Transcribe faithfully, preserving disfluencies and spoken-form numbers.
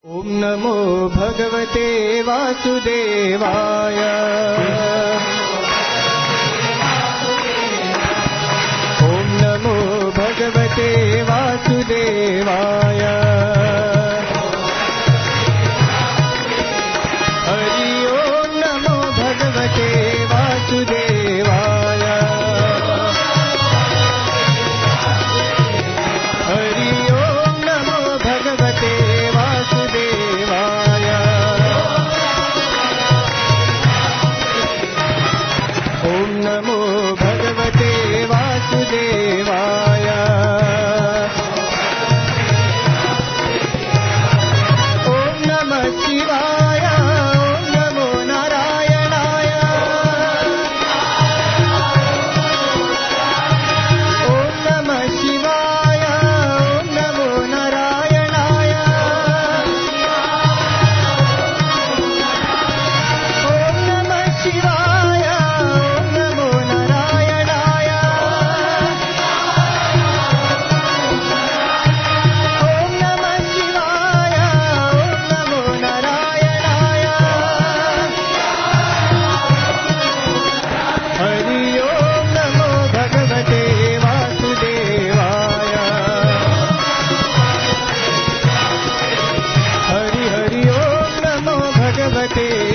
ओम नमो भगवते वासुदेवाय। ओम नमो भगवते वासुदेवाय। हरि ओम नमो भगवते वासुदेवाय। हरि ओम नमो भगवते वासुदेवाय। ओम नमो भगवते वासुदेवाय। ओम नमः शिवाय। ओम नमो नारायणाय। ओम नमः शिवाय। ओम नमो नारायणाय। ओम नमः शिवाय। ओम नमो नारायणाय। ओम नमः शिवाय। ओम नमो नारायणाय। हरि ओम नमो भगवते वासुदेवाय। हरि हरि ओम नमो भगवते